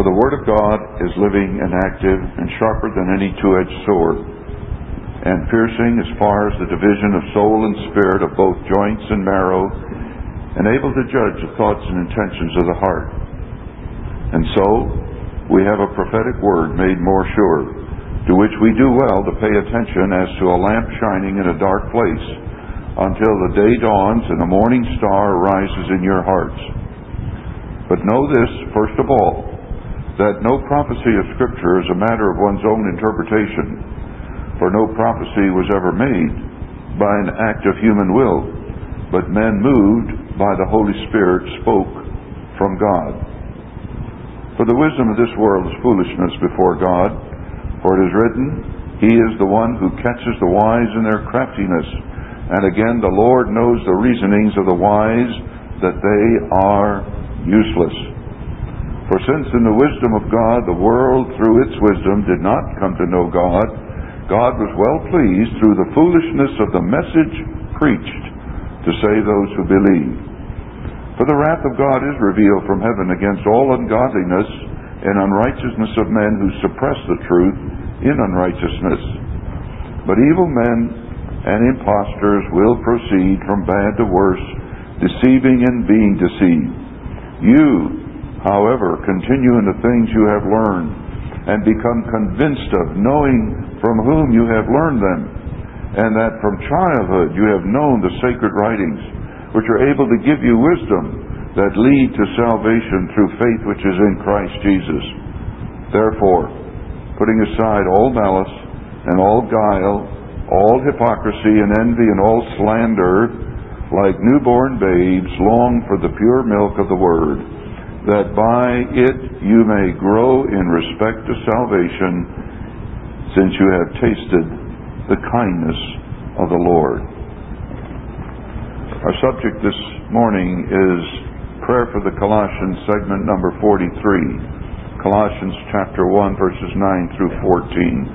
For the Word of God is living and active and sharper than any two-edged sword, and piercing as far as the division of soul and spirit, of both joints and marrow, and able to judge the thoughts and intentions of the heart. And so, we have a prophetic word made more sure, to which we do well to pay attention as to a lamp shining in a dark place, until the day dawns and the morning star arises in your hearts. But know this, first of all, that no prophecy of Scripture is a matter of one's own interpretation, for no prophecy was ever made by an act of human will, but men moved by the Holy Spirit spoke from God. For the wisdom of this world is foolishness before God, for it is written, He is the one who catches the wise in their craftiness. And again, the Lord knows the reasonings of the wise, that they are useless. For since in the wisdom of God, the world through its wisdom did not come to know God, God was well pleased through the foolishness of the message preached to save those who believe. For the wrath of God is revealed from heaven against all ungodliness and unrighteousness of men who suppress the truth in unrighteousness. But evil men and impostors will proceed from bad to worse, deceiving and being deceived. You, however, continue in the things you have learned, and become convinced of, knowing from whom you have learned them, and that from childhood you have known the sacred writings, which are able to give you wisdom that lead to salvation through faith which is in Christ Jesus. Therefore, putting aside all malice and all guile, all hypocrisy and envy and all slander, like newborn babes, long for the pure milk of the Word, that by it you may grow in respect to salvation, since you have tasted the kindness of the Lord. Our subject this morning is prayer for the Colossians, segment number 43. Colossians chapter 1, verses 9 through 14.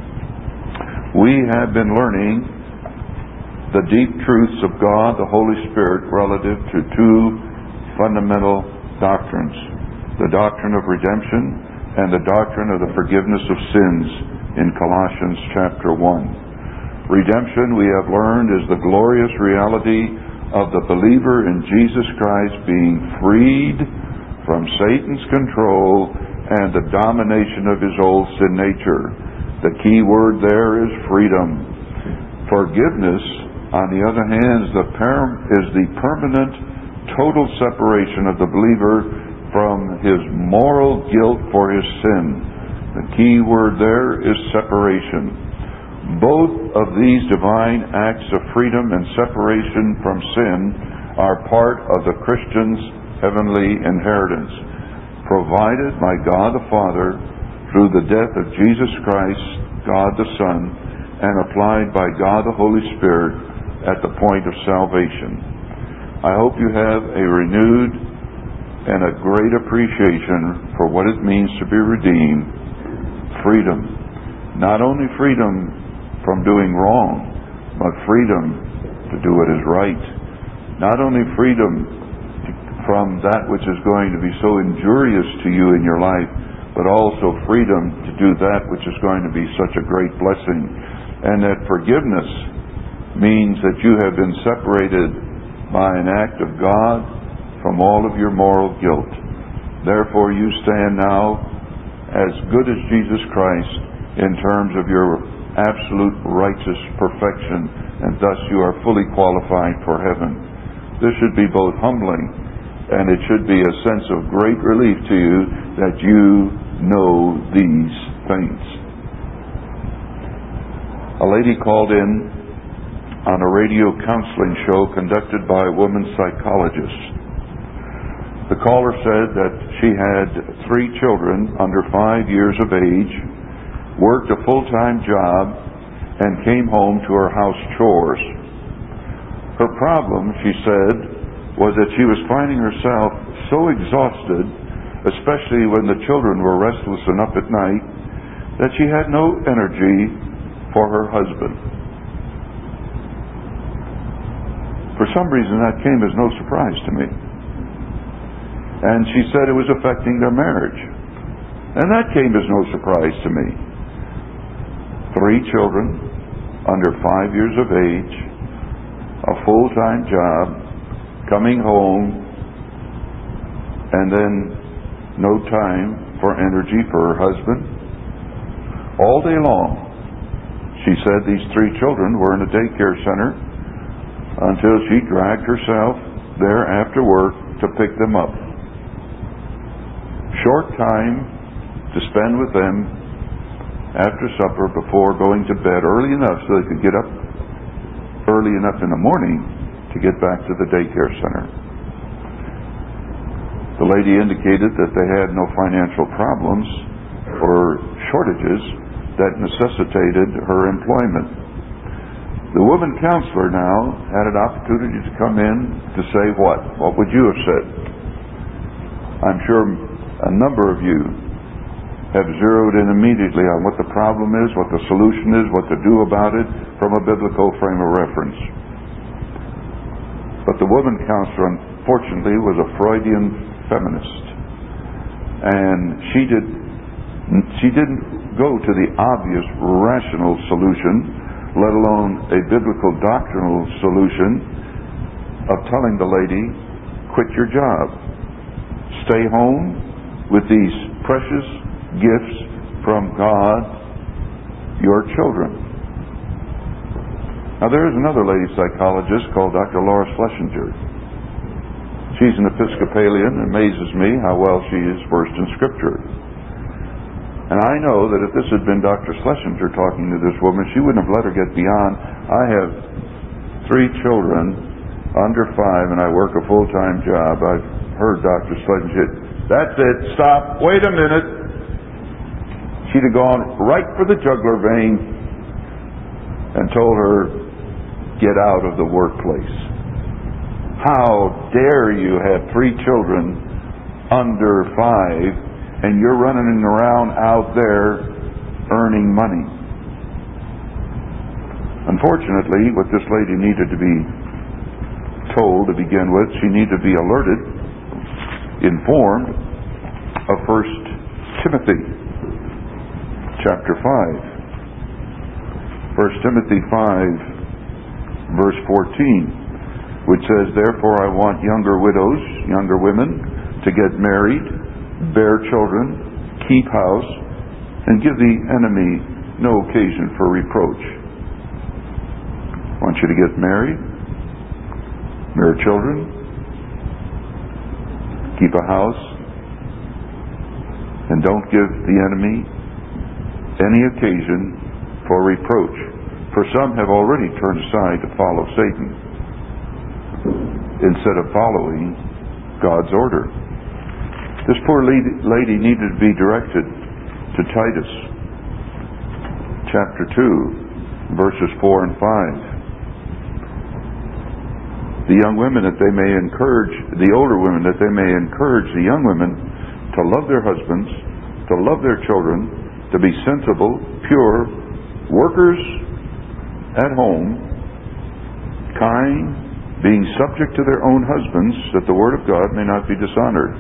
We have been learning the deep truths of God, the Holy Spirit, relative to two fundamental doctrines: the doctrine of redemption and the doctrine of the forgiveness of sins in Colossians chapter 1. Redemption, we have learned, is the glorious reality of the believer in Jesus Christ being freed from Satan's control and the domination of his old sin nature. The key word there is freedom. Forgiveness, on the other hand, is the permanent, total separation of the believer from his moral guilt for his sin. The key word there is separation. Both of these divine acts of freedom and separation from sin are part of the Christian's heavenly inheritance, provided by God the Father through the death of Jesus Christ, God the Son, and applied by God the Holy Spirit at the point of salvation. I hope you have a renewed and a great appreciation for what it means to be redeemed. Freedom. Not only freedom from doing wrong, but freedom to do what is right. Not only freedom from that which is going to be so injurious to you in your life, but also freedom to do that which is going to be such a great blessing. And that forgiveness means that you have been separated by an act of God from all of your moral guilt. Therefore you stand now as good as Jesus Christ in terms of your absolute righteous perfection, and thus you are fully qualified for heaven. This should be both humbling, and it should be a sense of great relief to you that you know these things. A lady called in on a radio counseling show conducted by a woman psychologist. The caller said that she had 3 children under 5 years of age, worked a full-time job, and came home to her house chores. Her problem, she said, was that she was finding herself so exhausted, especially when the children were restless and up at night, that she had no energy for her husband. For some reason, that came as no surprise to me. And she said it was affecting their marriage. And that came as no surprise to me. 3 children, under 5 years of age, a full-time job, coming home, and then no time for energy for her husband. All day long, she said these 3 children were in a daycare center until she dragged herself there after work to pick them up. Short time to spend with them after supper before going to bed early enough so they could get up early enough in the morning to get back to the daycare center. The lady indicated that they had no financial problems or shortages that necessitated her employment. The woman counselor now had an opportunity to come in to say what? What would you have said? I'm sure a number of you have zeroed in immediately on what the problem is, what the solution is, what to do about it from a biblical frame of reference. But the woman counselor, unfortunately, was a Freudian feminist. And she didn't go to the obvious rational solution, let alone a biblical doctrinal solution of telling the lady, quit your job. Stay home with these precious gifts from God, your children. Now there is another lady psychologist called Dr. Laura Schlesinger. She's an Episcopalian. It amazes me how well she is versed in Scripture. And I know that if this had been Dr. Schlesinger talking to this woman, she wouldn't have let her get beyond, I have 3 children under 5 and I work a full-time job. I've heard Dr. Schlesinger, that's it, stop, wait a minute. She'd have gone right for the jugular vein and told her, get out of the workplace. How dare you have 3 children under 5 and you're running around out there earning money. Unfortunately, what this lady needed to be told to begin with, she needed to be alerted, informed of 1 Timothy chapter 5. 1 Timothy 5 verse 14, which says, therefore I want younger widows, younger women, to get married, bear children, keep house, and give the enemy no occasion for reproach. I want you to get married, bear children, keep a house, and don't give the enemy any occasion for reproach. For some have already turned aside to follow Satan instead of following God's order. This poor lady needed to be directed to Titus chapter 2 verses 4 and 5. The young women that they may encourage, the older women that they may encourage the young women to love their husbands, to love their children, to be sensible, pure, workers at home, kind, being subject to their own husbands, that the word of God may not be dishonored.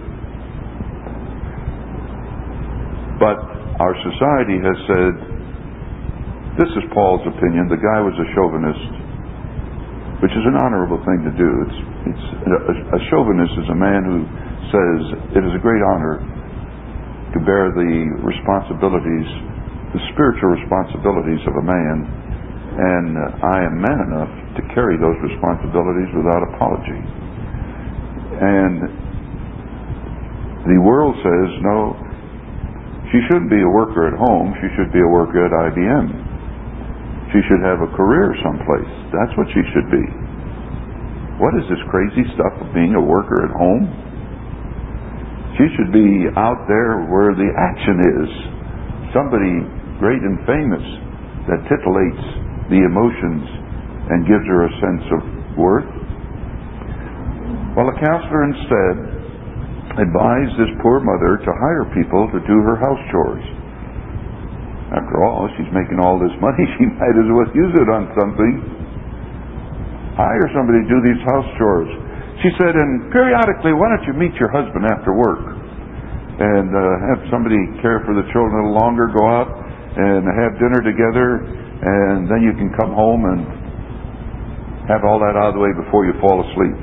But our society has said, this is Paul's opinion, the guy was a chauvinist, which is an honorable thing to do. A chauvinist is a man who says it is a great honor to bear the responsibilities, the spiritual responsibilities of a man, and I am man enough to carry those responsibilities without apology. And the world says, no, she shouldn't be a worker at home, she should be a worker at IBM. She should have a career someplace. That's what she should be. What is this crazy stuff of being a worker at home? She should be out there where the action is. Somebody great and famous that titillates the emotions and gives her a sense of worth. Well, the counselor instead advised this poor mother to hire people to do her house chores. After all, she's making all this money, she might as well use it on something. Hire somebody to do these house chores. She said, and periodically, why don't you meet your husband after work? and have somebody care for the children a little longer, go out and have dinner together, and then you can come home and have all that out of the way before you fall asleep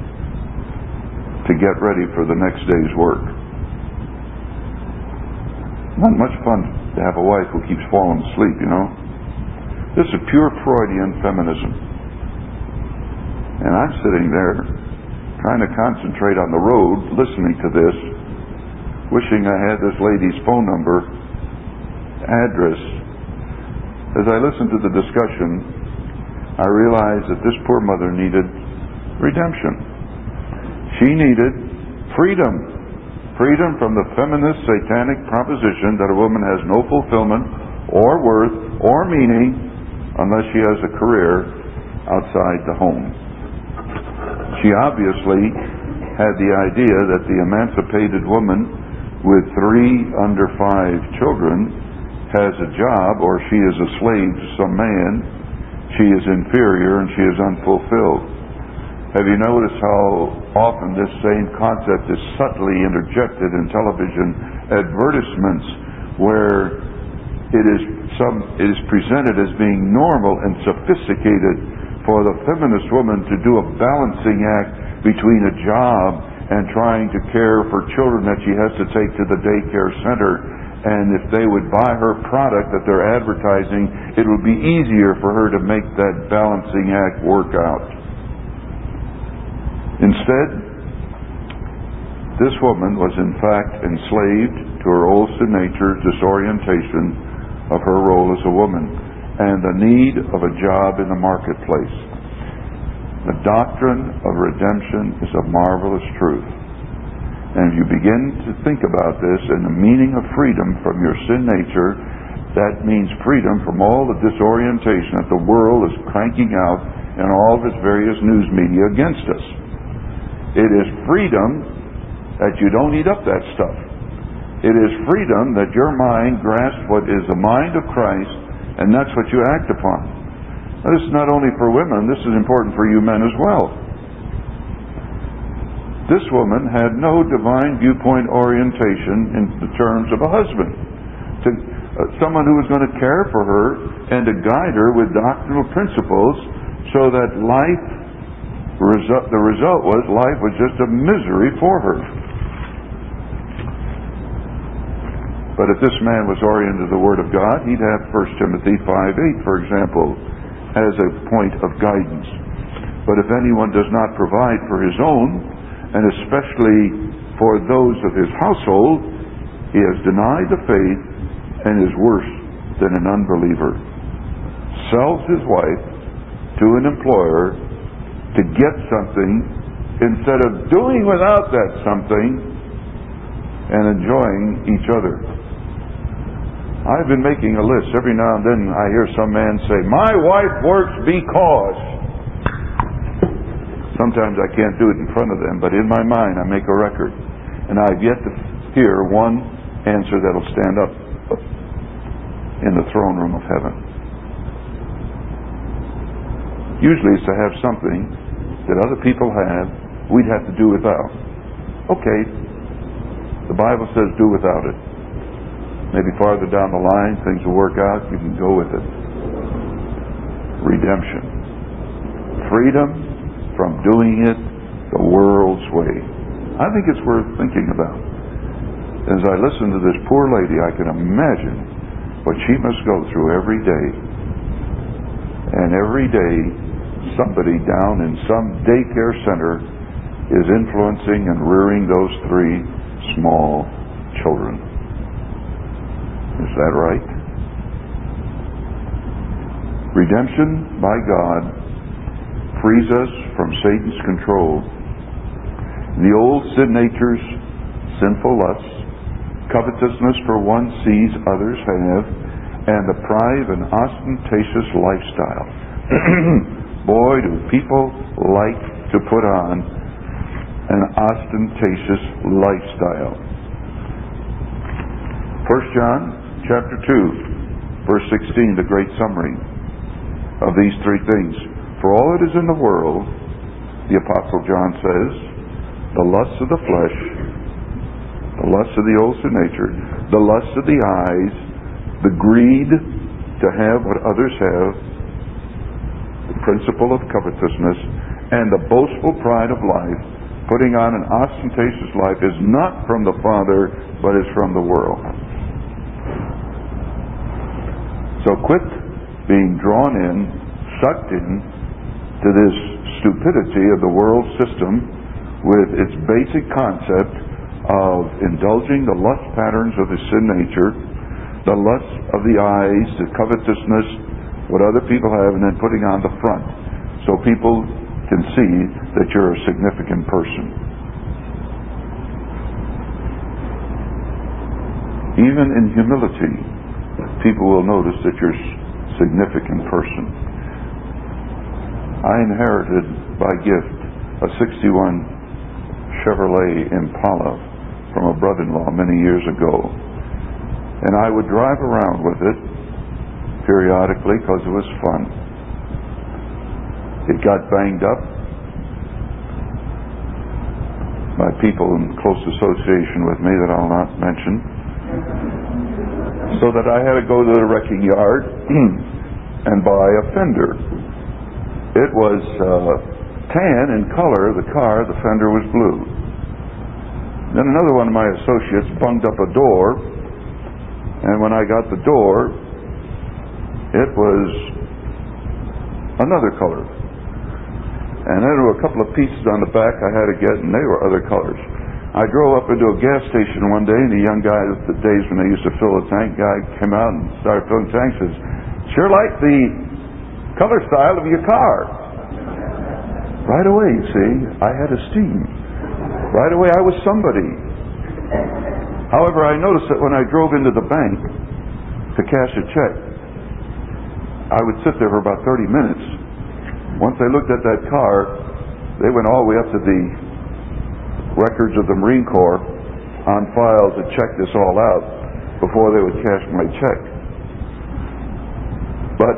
to get ready for the next day's work. Not much fun to have a wife who keeps falling asleep, you know. This is pure Freudian feminism. And I'm sitting there trying to concentrate on the road, listening to this, wishing I had this lady's phone number, address. As I listened to the discussion, I realized that this poor mother needed redemption. She needed freedom. Freedom from the feminist satanic proposition that a woman has no fulfillment or worth or meaning unless she has a career outside the home. She obviously had the idea that the emancipated woman with 3 under 5 children has a job, or she is a slave to some man. She is inferior and she is unfulfilled. Have you noticed how often this same concept is subtly interjected in television advertisements, where it is presented as being normal and sophisticated for the feminist woman to do a balancing act between a job and trying to care for children that she has to take to the daycare center. And if they would buy her product that they're advertising, it would be easier for her to make that balancing act work out. Instead, this woman was in fact enslaved to her old sin nature disorientation of her role as a woman and the need of a job in the marketplace. The doctrine of redemption is a marvelous truth. And if you begin to think about this and the meaning of freedom from your sin nature, that means freedom from all the disorientation that the world is cranking out in all of its various news media against us. It is freedom that you don't eat up that stuff. It is freedom that your mind grasps what is the mind of Christ, and that's what you act upon. Now, this is not only for women, this is important for you men as well. This woman had no divine viewpoint orientation in the terms of a husband. Someone who was going to care for her and to guide her with doctrinal principles so that the result was life was just a misery for her. But if this man was oriented to the Word of God, he'd have 1 Timothy 5:8, for example, as a point of guidance. But if anyone does not provide for his own, and especially for those of his household, he has denied the faith and is worse than an unbeliever. Sells his wife to an employer to get something instead of doing without that something and enjoying each other. I've been making a list. Every now and then I hear some man say, "My wife works because." Sometimes I can't do it in front of them, but in my mind I make a record. And I've yet to hear one answer that'll stand up in the throne room of heaven. Usually it's to have something that other people have, we'd have to do without. Okay, the Bible says do without it. Maybe farther down the line things will work out, you can go with it. Redemption. Freedom from doing it the world's way. I think it's worth thinking about. As I listen to this poor lady, I can imagine what she must go through every day. And every day somebody down in some daycare center is influencing and rearing those 3 small children. Is that right? Redemption by God frees us from Satan's control. The old sin nature's sinful lusts, covetousness for one sees others have, and the pride of an ostentatious lifestyle. Boy, do people like to put on an ostentatious lifestyle. 1 John chapter 2, verse 16, the great summary of these 3 things. For all that is in the world, the Apostle John says, the lusts of the flesh, The lust of the old sin nature, the lust of the eyes, the greed to have what others have, the principle of covetousness, and the boastful pride of life, putting on an ostentatious life, is not from the Father, but is from the world. So quit being drawn in, sucked in, to this stupidity of the world system with its basic concept of indulging the lust patterns of the sin nature, the lust of the eyes, the covetousness, what other people have, and then putting on the front so people can see that you're a significant person. Even in humility, people will notice that you're a significant person. I inherited by gift a 61 Chevrolet Impala from a brother-in-law many years ago. And I would drive around with it periodically because it was fun. It got banged up by people in close association with me that I'll not mention, so that I had to go to the wrecking yard and buy a fender. It was tan in color, the car, the fender was blue. Then another one of my associates bunged up a door, and when I got the door, it was another color. And then there were a couple of pieces on the back I had to get, and they were other colors. I drove up into a gas station one day, and the young guy, the days when they used to fill a tank, guy came out and started filling tanks, says, "Sure like the color style of your car." Right away, you see, I had esteem. Right away, I was somebody. However, I noticed that when I drove into the bank to cash a check, I would sit there for about 30 minutes. Once they looked at that car, they went all the way up to the records of the Marine Corps on file to check this all out before they would cash my check. But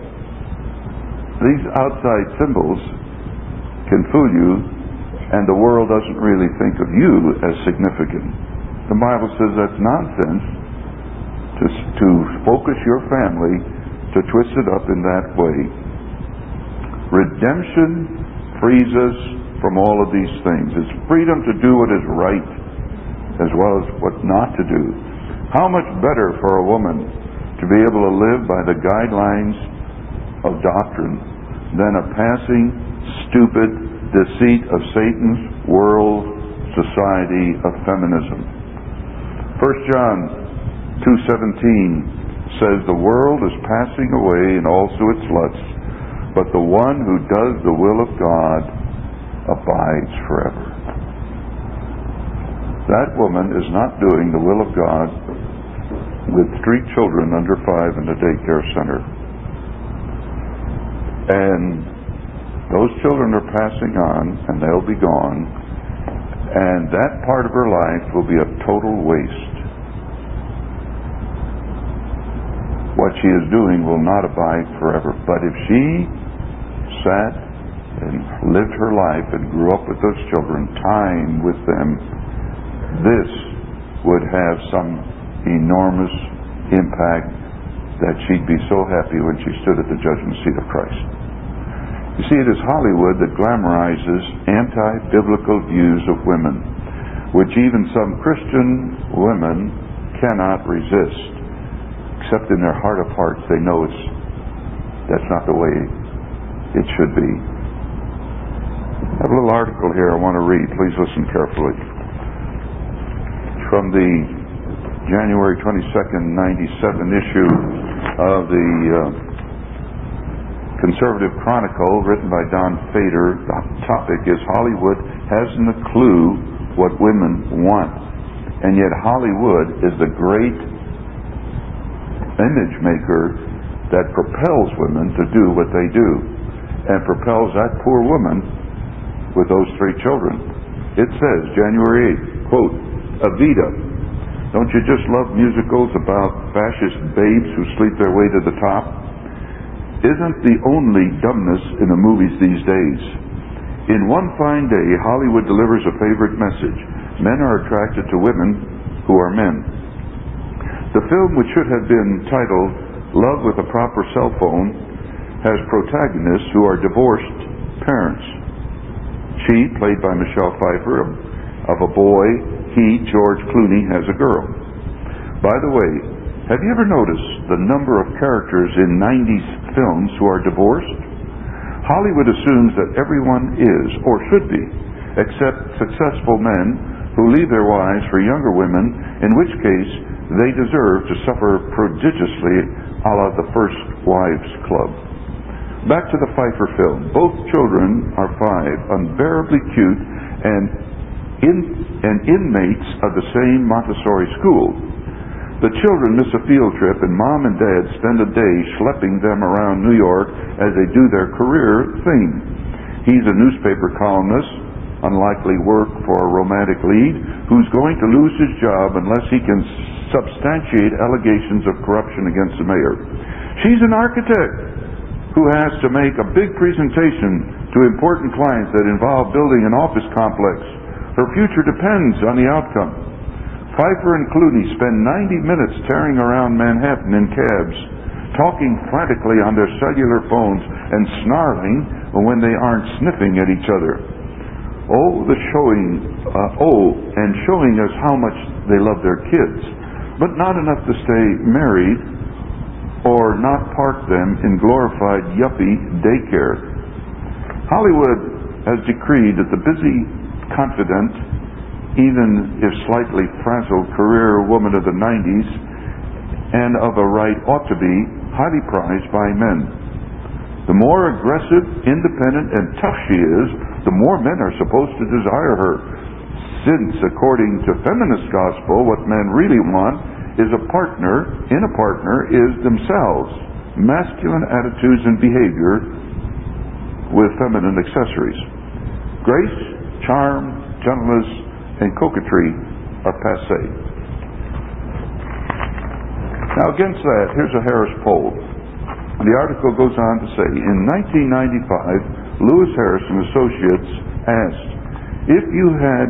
these outside symbols can fool you, and the world doesn't really think of you as significant. The Bible says that's nonsense to focus your family, to twist it up in that way. Redemption frees us from all of these things. It's freedom to do what is right as well as what not to do. How much better for a woman to be able to live by the guidelines of doctrine than a passing, stupid deceit of Satan's world society of feminism. 1 John 2:17 says, "The world is passing away and also its lusts, but the one who does the will of God abides forever." That woman is not doing the will of God with 3 children under 5 in the daycare center. And those children are passing on, and they'll be gone, and that part of her life will be a total waste. What she is doing will not abide forever. But if she sat and lived her life and grew up with those children, time with them, this would have some enormous impact that she'd be so happy when she stood at the judgment seat of Christ. You see, it is Hollywood that glamorizes anti-biblical views of women, which even some Christian women cannot resist. Except in their heart of hearts, they know that's not the way it should be. I have a little article here I want to read. Please listen carefully. It's from the January 22nd, 97 issue of the Conservative Chronicle, written by Don Fader. The topic is "Hollywood hasn't a clue what women want." And yet Hollywood is the great image maker that propels women to do what they do, and propels that poor woman with those 3 children. It says, January 8th, quote, "Evita, don't you just love musicals about fascist babes who sleep their way to the top? Isn't the only dumbness in the movies these days? In one fine day, Hollywood delivers a favorite message. Men are attracted to women who are men. The film, which should have been titled Love with a Proper Cell Phone, has protagonists who are divorced parents. She, played by Michelle Pfeiffer, of a boy. He, George Clooney, has a girl. By the way, have you ever noticed the number of characters in 90s films who are divorced? Hollywood assumes that everyone is, or should be, except successful men who leave their wives for younger women, in which case they deserve to suffer prodigiously a la the First Wives Club. Back to the Pfeiffer film. Both children are 5, unbearably cute, and inmates of the same Montessori school. The children miss a field trip, and Mom and Dad spend a day schlepping them around New York as they do their career thing. He's a newspaper columnist, unlikely work for a romantic lead, who's going to lose his job unless he can substantiate allegations of corruption against the mayor. She's an architect who has to make a big presentation to important clients that involve building an office complex. Her future depends on the outcome. Pfeiffer and Clooney spend 90 minutes tearing around Manhattan in cabs, talking frantically on their cellular phones and snarling when they aren't sniffing at each other. Showing us how much they love their kids, but not enough to stay married or not park them in glorified yuppie daycare. Hollywood has decreed that the busy, confident, even if slightly frazzled career woman of the 90s and of a right ought to be highly prized by men. The more aggressive, independent, and tough she is, the more men are supposed to desire her. Since, according to feminist gospel, what men really want is a partner is themselves, masculine attitudes and behavior with feminine accessories. Grace, charm, gentleness, and coquetry are passé. Now against that, here's a Harris poll. The article goes on to say, in 1995, Lewis Harris and Associates asked, if you had...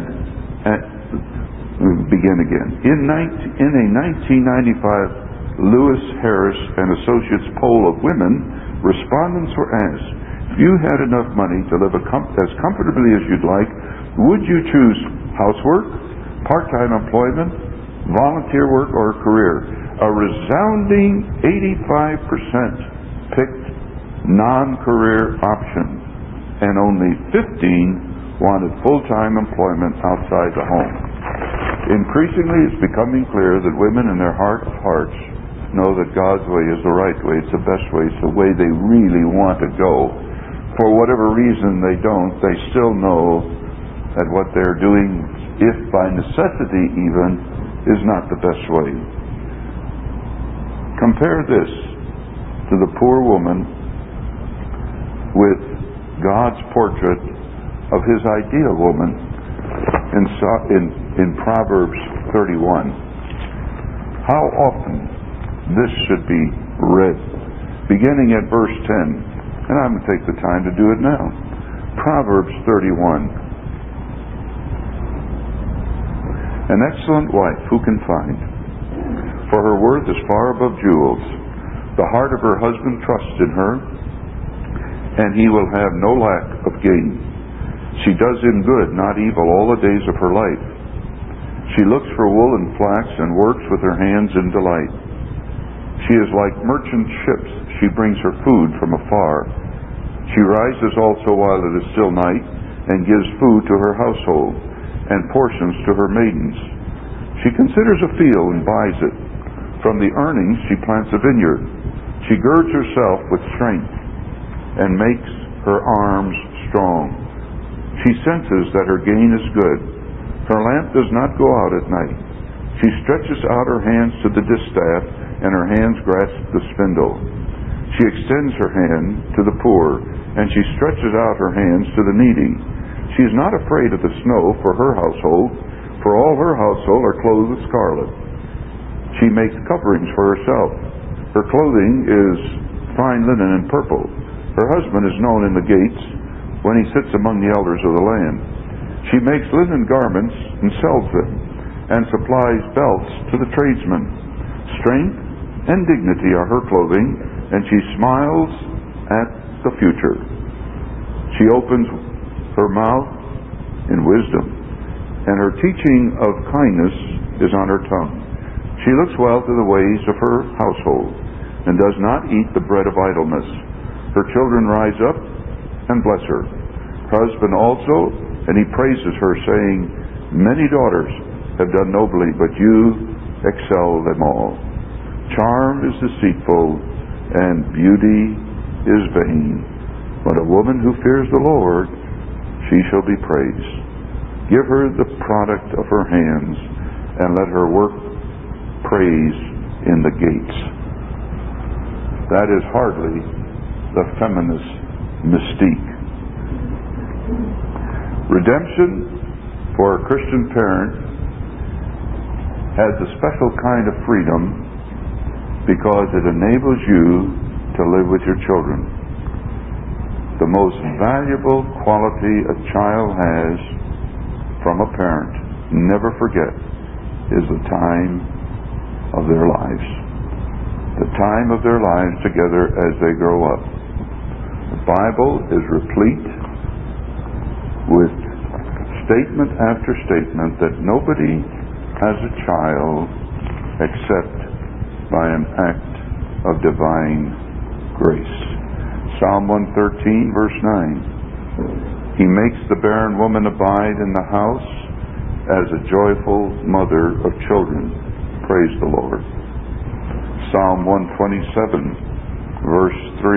In a 1995 Lewis Harris and Associates poll of women, respondents were asked, if you had enough money to live as comfortably as you'd like, would you choose housework, part-time employment, volunteer work, or a career? A resounding 85% picked non-career option, and only 15 wanted full-time employment outside the home. Increasingly, it's becoming clear that women in their heart of hearts know that God's way is the right way, it's the best way, it's the way they really want to go. For whatever reason they don't, they still know that what they're doing, if by necessity even, is not the best way. Compare this to the poor woman with God's portrait of his ideal woman in Proverbs 31. How often this should be read, beginning at verse 10. And I'm going to take the time to do it now. Proverbs 31. An excellent wife who can find? For her worth is far above jewels. The heart of her husband trusts in her, and he will have no lack of gain. She does him good, not evil, all the days of her life. She looks for wool and flax and works with her hands in delight. She is like merchant ships. She brings her food from afar. She rises also while it is still night and gives food to her household and portions to her maidens. She considers a field and buys it. From the earnings she plants a vineyard. She girds herself with strength and makes her arms strong. She senses that her gain is good. Her lamp does not go out at night. She stretches out her hands to the distaff, and her hands grasp the spindle. She extends her hand to the poor, and she stretches out her hands to the needy. She is not afraid of the snow for her household, for all her household are clothed with scarlet. She makes coverings for herself. Her clothing is fine linen and purple. Her husband is known in the gates when he sits among the elders of the land. She makes linen garments and sells them, and supplies belts to the tradesmen. Strength and dignity are her clothing, and she smiles at the future. She opens her mouth in wisdom, and her teaching of kindness is on her tongue. She looks well to the ways of her household, and does not eat the bread of idleness. Her children rise up and bless her. Husband also, and he praises her, saying, Many daughters have done nobly, but you excel them all. Charm is deceitful, and beauty is vain. But a woman who fears the Lord, she shall be praised. Give her the product of her hands, and let her work praise in the gates. That is hardly the feminist mystique. Redemption for a Christian parent has a special kind of freedom because it enables you to live with your children. The most valuable quality a child has from a parent, never forget, is the time of their lives. The time of their lives together as they grow up. The Bible is replete with statement after statement that nobody has a child except by an act of divine grace. Psalm 113, verse 9. He makes the barren woman abide in the house as a joyful mother of children. Praise the Lord. Psalm 127, verse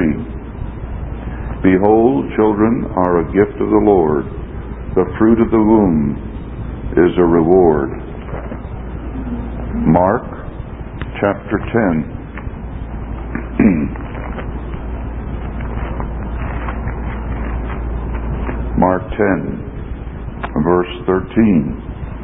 3. Behold, children are a gift of the Lord. The fruit of the womb is a reward. Mark chapter 10. Mark 10, verse 13.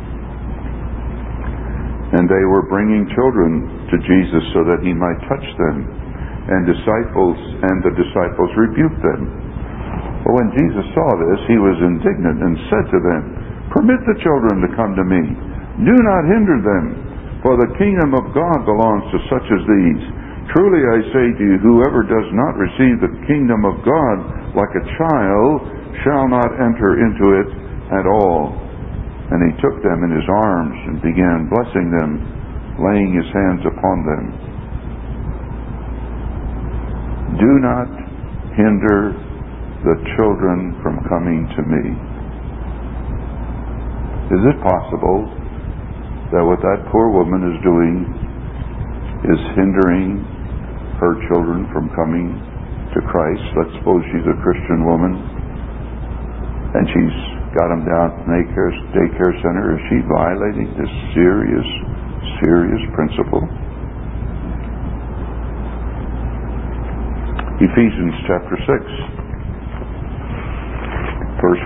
And they were bringing children to Jesus so that he might touch them, and the disciples rebuked them. But when Jesus saw this, he was indignant and said to them, Permit the children to come to me. Do not hinder them, for the kingdom of God belongs to such as these. Truly I say to you, whoever does not receive the kingdom of God like a child shall not enter into it at all. And he took them in his arms and began blessing them, laying his hands upon them. Do not hinder the children from coming to me. Is it possible that what that poor woman is doing is hindering her children from coming to Christ? Let's suppose she's a Christian woman and she's got them down at the daycare center. Is she violating this serious principle? Ephesians chapter 6, verse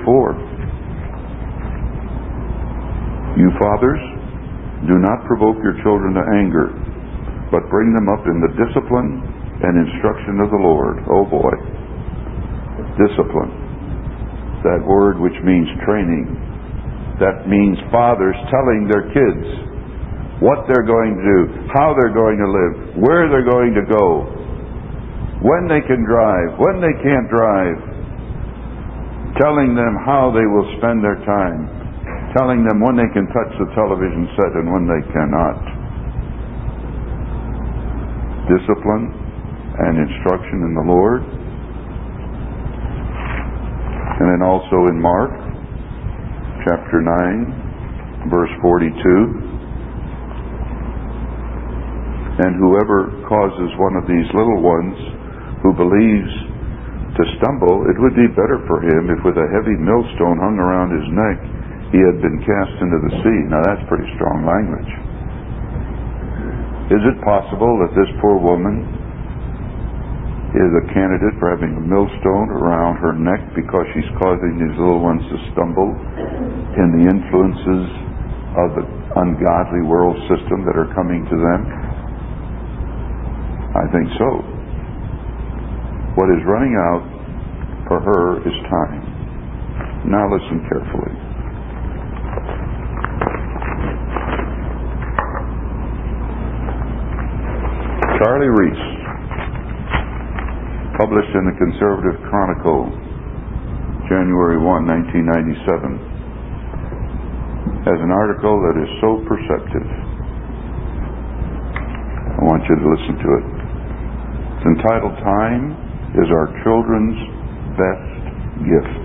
4. You fathers, do not provoke your children to anger, but bring them up in the discipline and instruction of the Lord. Oh boy. Discipline. That word which means training. That means fathers telling their kids what they're going to do, how they're going to live, where they're going to go, when they can drive, when they can't drive, telling them how they will spend their time, telling them when they can touch the television set and when they cannot. Discipline and instruction in the Lord. And then also in Mark chapter 9, verse 42. And whoever causes one of these little ones who believes to stumble, it would be better for him if with a heavy millstone hung around his neck he had been cast into the sea. Now that's pretty strong language. Is it possible that this poor woman is a candidate for having a millstone around her neck because she's causing these little ones to stumble in the influences of the ungodly world system that are coming to them? I think so. What is running out for her is time. Now listen carefully. Charlie Reese, published in the Conservative Chronicle, January 1, 1997, has an article that is so perceptive. I want you to listen to it. It's entitled, "Time is Our Children's Best Gift."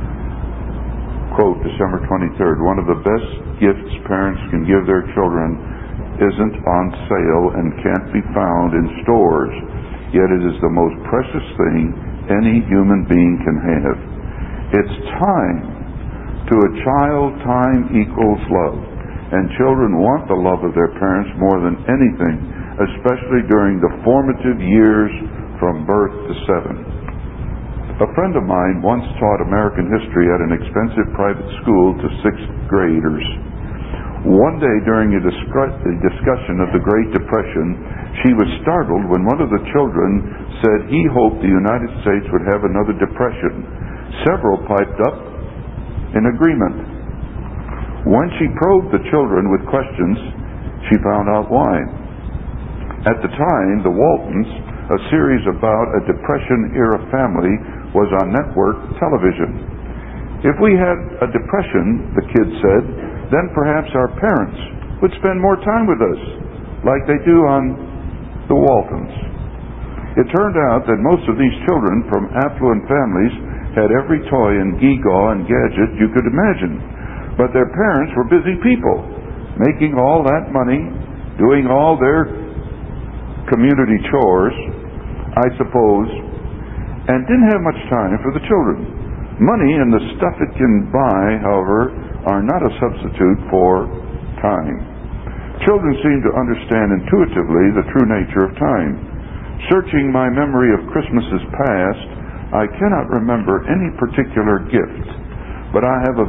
Quote, December 23rd, "One of the best gifts parents can give their children isn't on sale and can't be found in stores, yet it is the most precious thing any human being can have. It's time. To a child, time equals love, and children want the love of their parents more than anything, especially during the formative years from birth to 7. A friend of mine once taught American history at an expensive private school to 6th graders. One day during a discussion of the Great Depression, she was startled when one of the children said he hoped the United States would have another depression. Several piped up in agreement. When she probed the children with questions, she found out why. At the time, The Waltons, a series about a Depression-era family, was on network television. If we had a depression, the kid said, then perhaps our parents would spend more time with us, like they do on The Waltons. It turned out that most of these children from affluent families had every toy and gewgaw and gadget you could imagine, but their parents were busy people, making all that money, doing all their community chores, I suppose, and didn't have much time for the children. Money and the stuff it can buy, however, are not a substitute for time. Children seem to understand intuitively the true nature of time. Searching my memory of Christmases past, I cannot remember any particular gift, but I have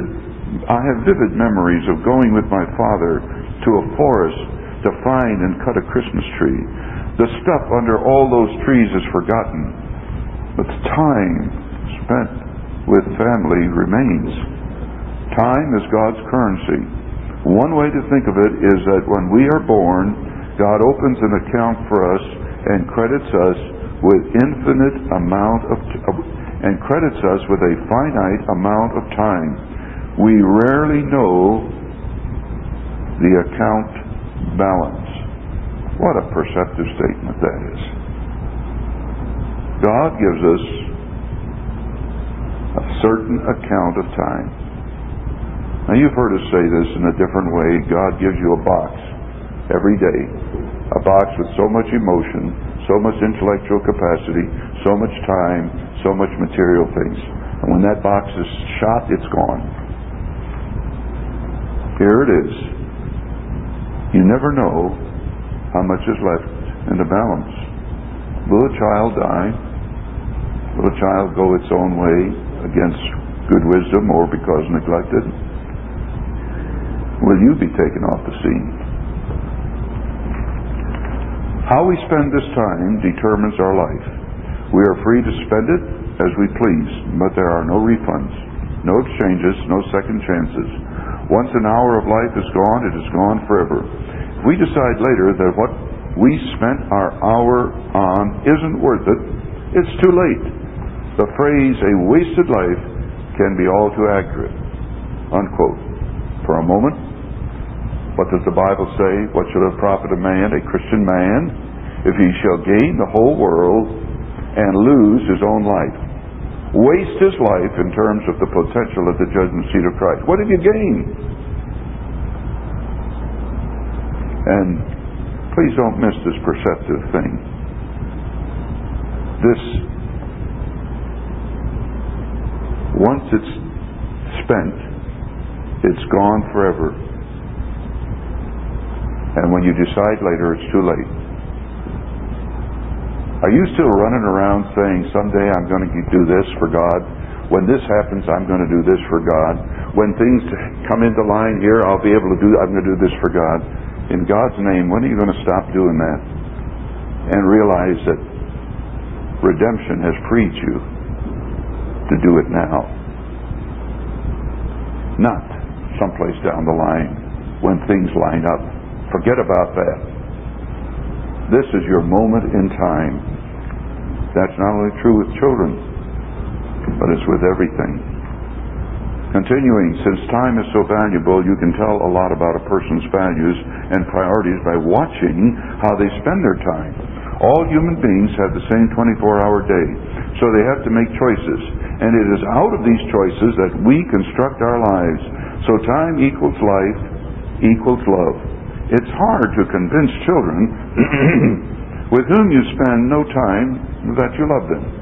vivid memories of going with my father to a forest to find and cut a Christmas tree. The stuff under all those trees is forgotten, but the time spent with family remains. Time is God's currency. One way to think of it is that when we are born, God opens an account for us and credits us with a finite amount of time. We rarely know the account balance. What a perceptive statement that is. God gives us a certain account of time. Now you've heard us say this in a different way. God gives you a box every day. A box with so much emotion, so much intellectual capacity, so much time, so much material things. And when that box is shot, it's gone. Here it is. You never know how much is left in the balance. Will a child die? Will a child go its own way against good wisdom or because neglected? Will you be taken off the scene? How we spend this time determines our life. We are free to spend it as we please, but there are no refunds, no exchanges, no second chances. Once an hour of life is gone, it is gone forever. If we decide later that what we spent our hour on isn't worth it, it's too late. The phrase, "a wasted life," can be all too accurate. Unquote. For a moment, what does the Bible say? What shall it profit a man, a Christian man, if he shall gain the whole world and lose his own life? Waste his life in terms of the potential at the judgment seat of Christ. What did you gain? And please don't miss this perceptive thing. This, once it's spent, it's gone forever. And when you decide later, it's too late. Are you still running around saying, someday I'm going to do this for God? When this happens, I'm going to do this for God. When things come into line here, I'm going to do this for God. In God's name, when are you going to stop doing that? And realize that redemption has freed you to do it now. Not someplace down the line when things line up. Forget about that. This is your moment in time. That's not only true with children, but it's with everything. Continuing, since time is so valuable, you can tell a lot about a person's values and priorities by watching how they spend their time. All human beings have the same 24-hour day, so they have to make choices. And it is out of these choices that we construct our lives. So time equals life equals love. It's hard to convince children with whom you spend no time that you love them.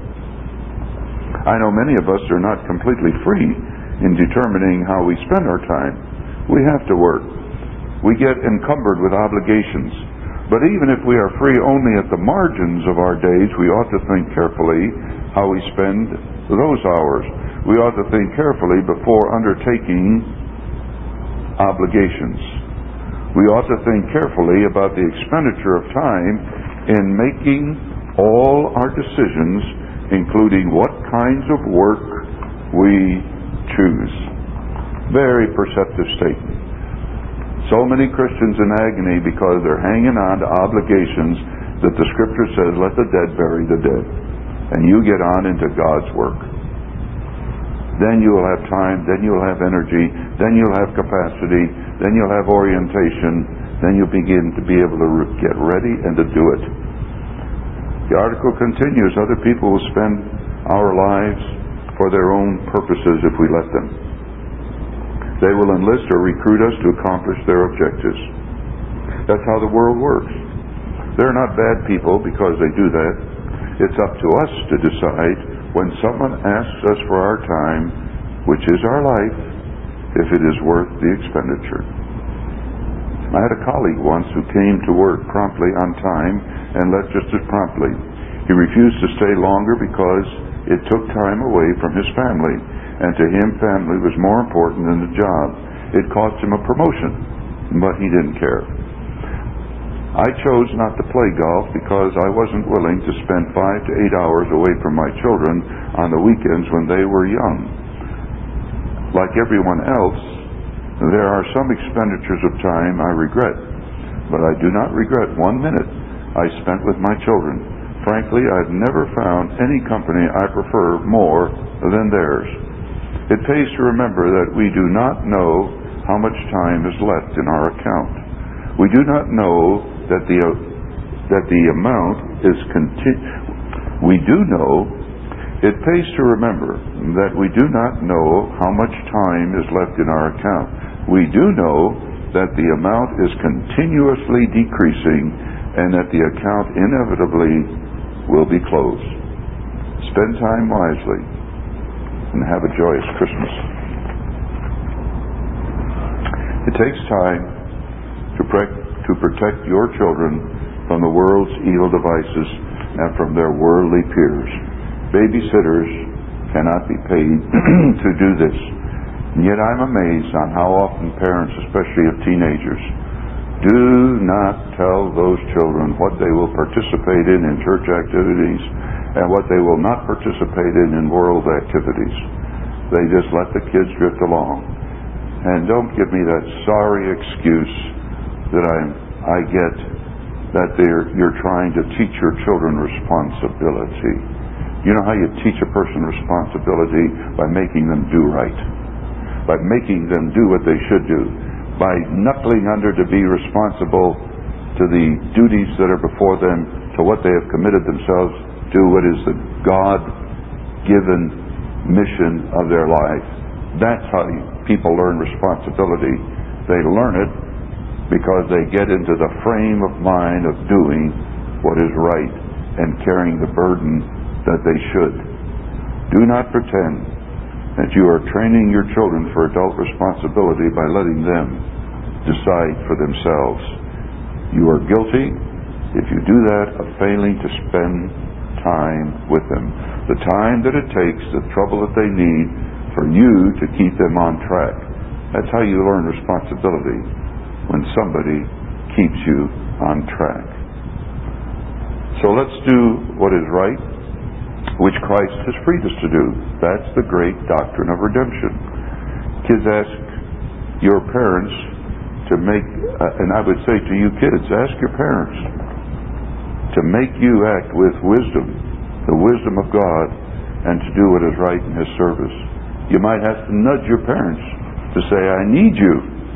I know many of us are not completely free in determining how we spend our time. We have to work. We get encumbered with obligations. But even if we are free only at the margins of our days, we ought to think carefully how we spend those hours. We ought to think carefully before undertaking obligations. We ought to think carefully about the expenditure of time in making all our decisions, including what kinds of work we choose. Very perceptive statement. So many Christians in agony because they're hanging on to obligations that the Scripture says, let the dead bury the dead. And you get on into God's work. Then you will have time, then you'll have energy, then you'll have capacity, then you'll have orientation, then you'll begin to be able to get ready and to do it. The article continues, other people will spend our lives for their own purposes if we let them. They will enlist or recruit us to accomplish their objectives. That's how the world works. They're not bad people because they do that. It's up to us to decide when someone asks us for our time, which is our life, if it is worth the expenditure. I had a colleague once who came to work promptly on time and left just as promptly. He refused to stay longer because it took time away from his family, and to him family was more important than the job. It cost him a promotion, but he didn't care. I chose not to play golf because I wasn't willing to spend 5 to 8 hours away from my children on the weekends when they were young. Like everyone else, there are some expenditures of time I regret, but I do not regret 1 minute I spent with my children. Frankly, I've never found any company I prefer more than theirs. It pays to remember that we do not know how much time is left in our account. We do not know that the amount is we do know. It pays to remember that we do not know how much time is left in our account. We do know that the amount is continuously decreasing and that the account inevitably will be closed. Spend time wisely and have a joyous Christmas. It takes time to protect your children from the world's evil devices and from their worldly peers. Babysitters cannot be paid to do this. And yet I'm amazed on how often parents, especially of teenagers, do not tell those children what they will participate in church activities and what they will not participate in world activities. They just let the kids drift along. And don't give me that sorry excuse that I get that you're trying to teach your children responsibility. You know how you teach a person responsibility? By making them do right. By making them do what they should do. By knuckling under to be responsible to the duties that are before them, to what they have committed themselves to, what is the God-given mission of their life. That's how people learn responsibility. They learn it because they get into the frame of mind of doing what is right and carrying the burden that they should. Do not pretend that you are training your children for adult responsibility by letting them decide for themselves. You are guilty, if you do that, of failing to spend time with them. The time that it takes, the trouble that they need for you to keep them on track. That's how you learn responsibility, when somebody keeps you on track. So let's do what is right, which Christ has freed us to do. That's the great doctrine of redemption. Kids, ask your parents to make, and I would say to you kids, ask your parents to make you act with wisdom, the wisdom of God, and to do what is right in His service. You might have to nudge your parents to say, I need you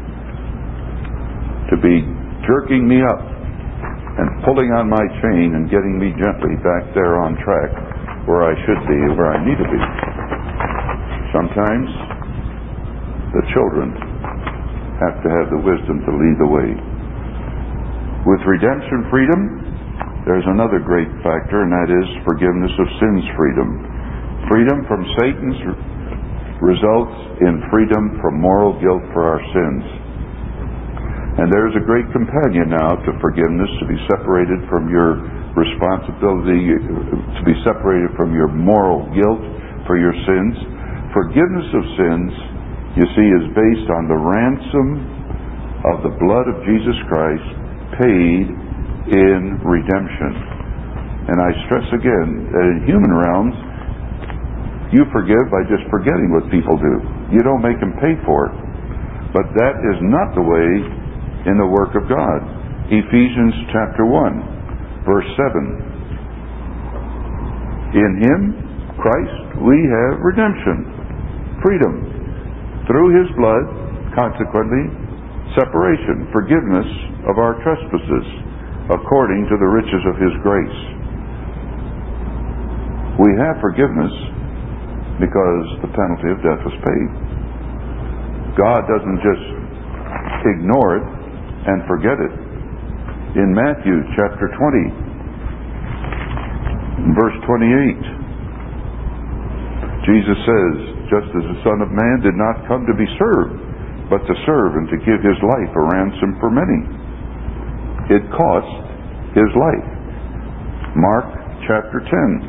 to be jerking me up and pulling on my chain and getting me gently back there on track where I should be and where I need to be. Sometimes the children have to have the wisdom to lead the way. With redemption freedom, there's another great factor, and that is forgiveness of sins freedom. Freedom from Satan's results in freedom from moral guilt for our sins. And there's a great companion now to forgiveness, to be separated from your responsibility, to be separated from your moral guilt for your sins. Forgiveness of sins, you see, is based on the ransom of the blood of Jesus Christ paid in redemption. And I stress again that in human realms, you forgive by just forgetting what people do. You don't make them pay for it. But that is not the way in the work of God. Ephesians chapter 1, verse 7. In Him, Christ, we have redemption, freedom. Through His blood, consequently, separation, forgiveness of our trespasses, according to the riches of His grace. We have forgiveness because the penalty of death was paid. God doesn't just ignore it and forget it. In Matthew chapter 20, verse 28, Jesus says, just as the Son of Man did not come to be served, but to serve and to give His life a ransom for many. It cost His life. Mark chapter 10.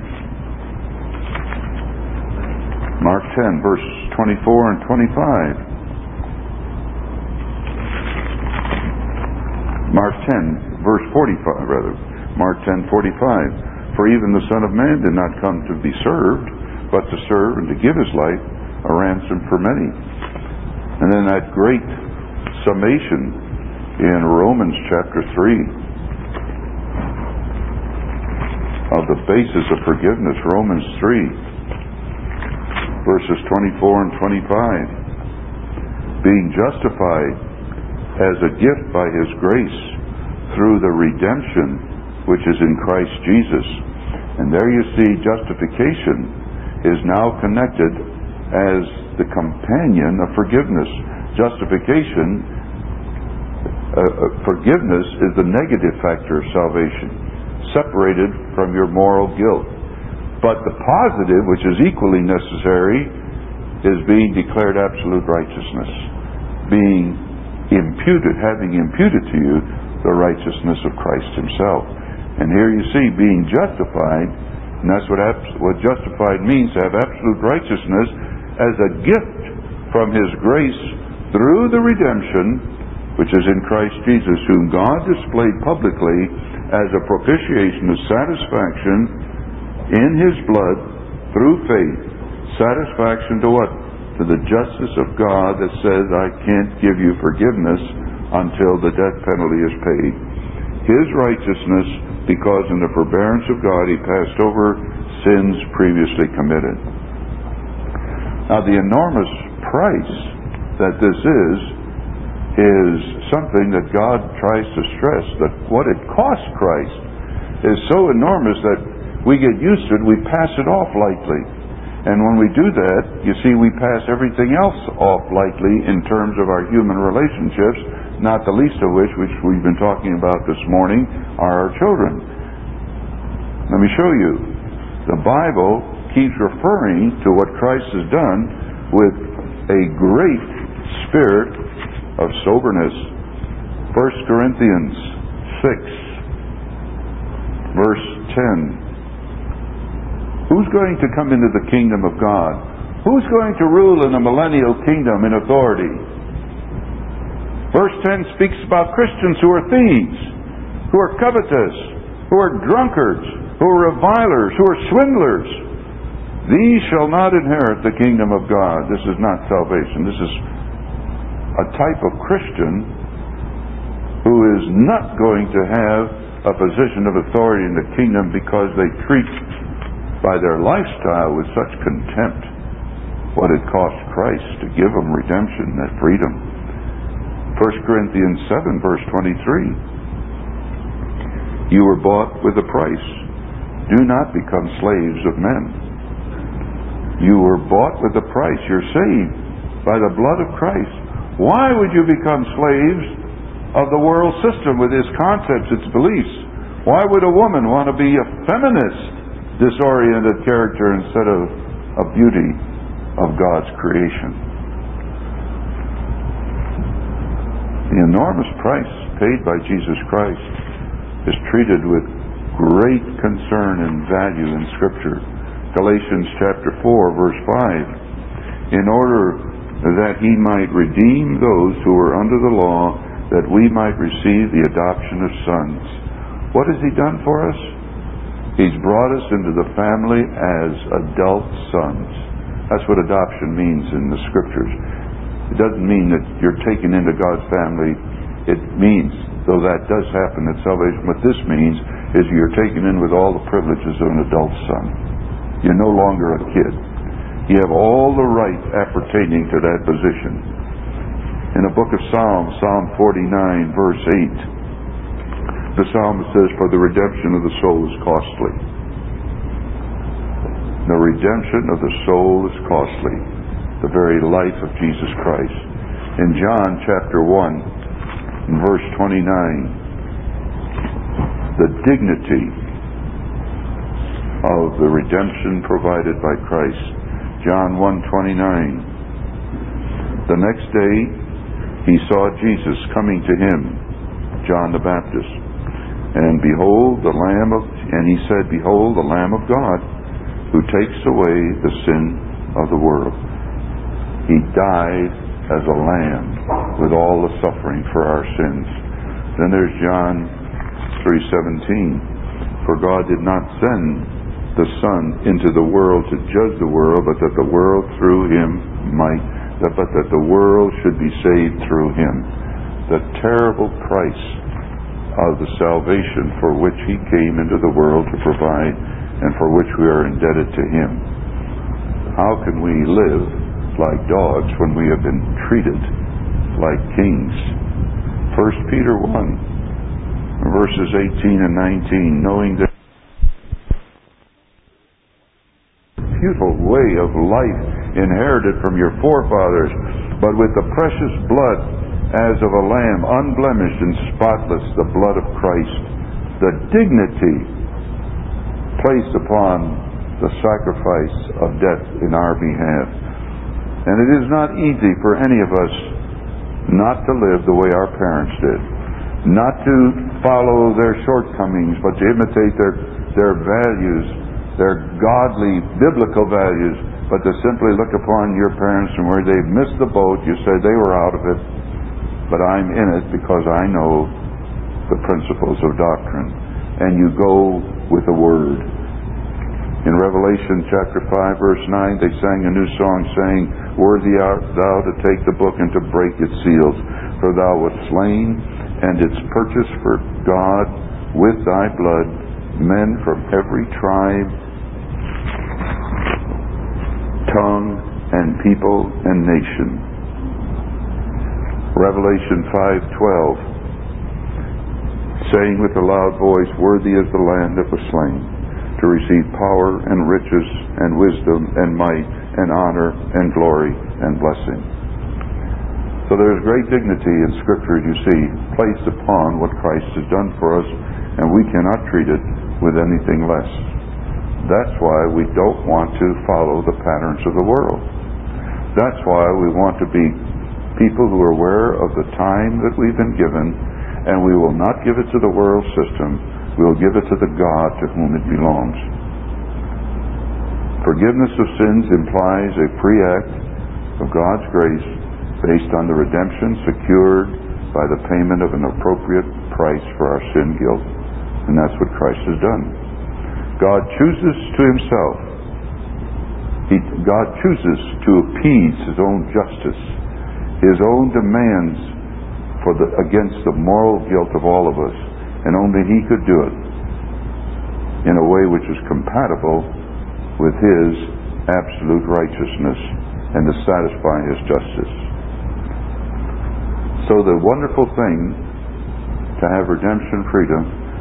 Mark 10, verse 24 and 25. Mark 10, verse 45, rather. Mark 10:45. For even the Son of Man did not come to be served, but to serve and to give His life a ransom for many. And then that great summation in Romans chapter 3 of the basis of forgiveness, Romans 3. Verses 24 and 25. Being justified as a gift by His grace through the redemption which is in Christ Jesus. And there you see justification is now connected as the companion of forgiveness. Justification, forgiveness is the negative factor of salvation, separated from your moral guilt. But the positive, which is equally necessary, is being declared absolute righteousness. Being imputed, having imputed to you the righteousness of Christ Himself. And here you see being justified, and that's what justified means, to have absolute righteousness as a gift from His grace through the redemption which is in Christ Jesus, whom God displayed publicly as a propitiation of satisfaction in His blood through faith. Satisfaction to what? To the justice of God that says, I can't give you forgiveness until the death penalty is paid. His righteousness, because in the forbearance of God He passed over sins previously committed. Now the enormous price that this is something that God tries to stress, that what it cost Christ is so enormous that we get used to it, we pass it off lightly. And when we do that, you see, we pass everything else off lightly in terms of our human relationships, not the least of which we've been talking about this morning, are our children. Let me show you. The Bible keeps referring to what Christ has done with a great spirit of soberness. 1 Corinthians 6, verse 10. Who's going to come into the kingdom of God? Who's going to rule in the millennial kingdom in authority? Verse 10 speaks about Christians who are thieves, who are covetous, who are drunkards, who are revilers, who are swindlers. These shall not inherit the kingdom of God. This is not salvation. This is a type of Christian who is not going to have a position of authority in the kingdom because they treat by their lifestyle with such contempt what it cost Christ to give them redemption, that freedom. 1 Corinthians 7 verse 23. You were bought with a price. Do not become slaves of men. You were bought with a price. You're saved by the blood of Christ. Why would you become slaves of the world system with its concepts, its beliefs? Why would a woman want to be a feminist, disoriented character instead of a beauty of God's creation? The enormous price paid by Jesus Christ is treated with great concern and value in Scripture. Galatians chapter 4 verse 5. In order that He might redeem those who were under the law, that we might receive the adoption of sons. What has He done for us? He's brought us into the family as adult sons. That's what adoption means in the Scriptures. It doesn't mean that you're taken into God's family. It means, though that does happen at salvation, what this means is you're taken in with all the privileges of an adult son. You're no longer a kid. You have all the right appertaining to that position. In the book of Psalms, Psalm 49 verse 8, the psalmist says, for the redemption of the soul is costly. The redemption of the soul is costly. The very life of Jesus Christ. In John chapter 1 verse 29, the dignity of the redemption provided by Christ. John 1:29. The next day he saw Jesus coming to him, John the Baptist, and behold he said, behold the Lamb of God who takes away the sin of the world. He died as a lamb with all the suffering for our sins. Then there's John 3:17. For God did not send the Son into the world to judge the world, but that the world through Him but that the world should be saved through Him. The terrible price of the salvation for which He came into the world to provide, and for which we are indebted to Him. How can we live like dogs when we have been treated like kings? 1 Peter 1 verses 18 and 19, knowing that futile way of life inherited from your forefathers, but with the precious blood as of a lamb, unblemished and spotless, the blood of Christ, the dignity placed upon the sacrifice of death in our behalf. And it is not easy for any of us not to live the way our parents did. Not to follow their shortcomings, but to imitate their values, their godly, biblical values, but to simply look upon your parents and where they've missed the boat, you say they were out of it, but I'm in it because I know the principles of doctrine. And you go with the Word. In Revelation chapter 5 verse 9, they sang a new song saying, worthy art thou to take the book and to break its seals, for thou wast slain, and its purchase for God with thy blood men from every tribe, tongue, and people, and nation. Revelation 5:12, saying with a loud voice, worthy is the Lamb that was slain, to receive power and riches and wisdom and might and honor and glory and blessing. So there's great dignity in Scripture, you see, placed upon what Christ has done for us, and we cannot treat it with anything less. That's why we don't want to follow the patterns of the world. That's why we want to be people who are aware of the time that we've been given, and we will not give it to the world system. We'll give it to the God to whom it belongs. Forgiveness of sins implies a free act of God's grace based on the redemption secured by the payment of an appropriate price for our sin guilt. And that's what Christ has done. God chooses to Himself. God chooses to appease His own justice, His own demands against the moral guilt of all of us. and only He could do it in a way which is compatible with His absolute righteousness and to satisfy His justice. So the wonderful thing to have redemption, freedom,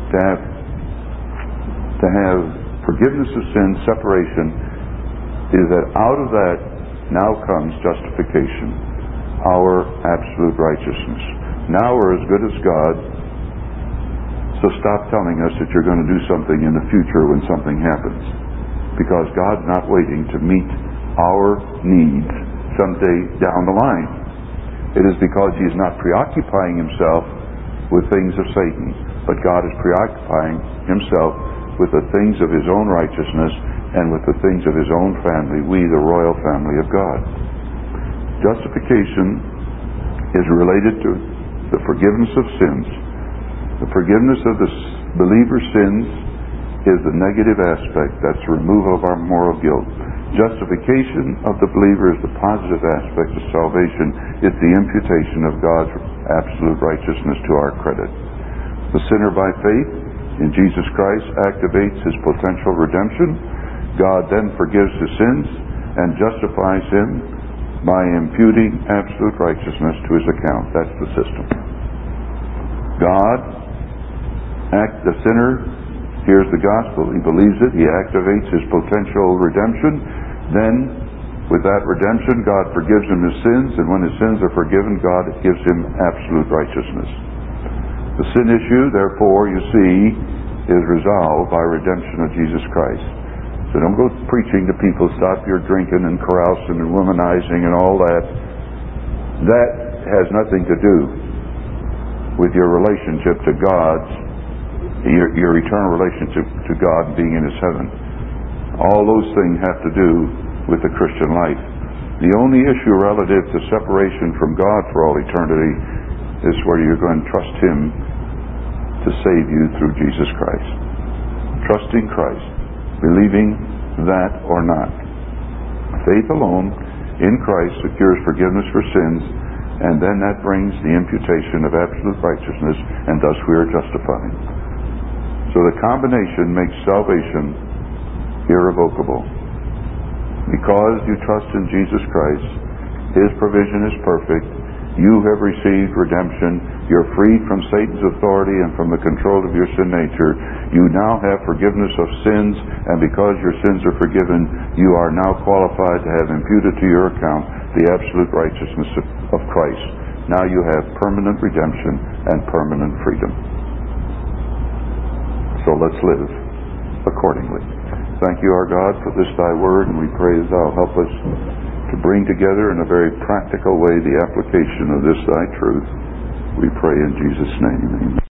to have forgiveness of sin, separation, is that out of that now comes justification, our absolute righteousness. Now we're as good as God, so stop telling us that you're going to do something in the future when something happens. Because God's not waiting to meet our needs someday down the line. It is because He's not preoccupying Himself with things of Satan, but God is preoccupying Himself with the things of His own righteousness and with the things of His own family, we, the royal family of God. Justification is related to the forgiveness of sins. The forgiveness of the believer's sins is the negative aspect. That's the removal of our moral guilt. Justification of the believer is the positive aspect of salvation. It's the imputation of God's absolute righteousness to our credit. The sinner by faith in Jesus Christ activates his potential redemption. God then forgives his sins and justifies him by imputing absolute righteousness to his account. That's the system. The sinner hears the gospel, he believes it, he activates his potential redemption. Then, with that redemption, God forgives him his sins, and when his sins are forgiven, God gives him absolute righteousness. The sin issue, therefore, you see, is resolved by redemption of Jesus Christ. So don't go preaching to people, stop your drinking and carousing and womanizing and all that. That has nothing to do with your relationship to God's your eternal relationship to God being in His heaven. All those things have to do with the Christian life. The only issue relative to separation from God for all eternity is whether you're going to trust Him to save you through Jesus Christ. Trusting Christ, believing that or not. Faith alone in Christ secures forgiveness for sins, and then that brings the imputation of absolute righteousness, and thus we are justified. So the combination makes salvation irrevocable. Because you trust in Jesus Christ, His provision is perfect, you have received redemption, you're freed from Satan's authority and from the control of your sin nature, you now have forgiveness of sins, and because your sins are forgiven, you are now qualified to have imputed to your account the absolute righteousness of Christ. Now you have permanent redemption and permanent freedom. So let's live accordingly. Thank you, our God, for this Thy word, and we pray that Thou help us to bring together in a very practical way the application of this Thy truth. We pray in Jesus' name. Amen.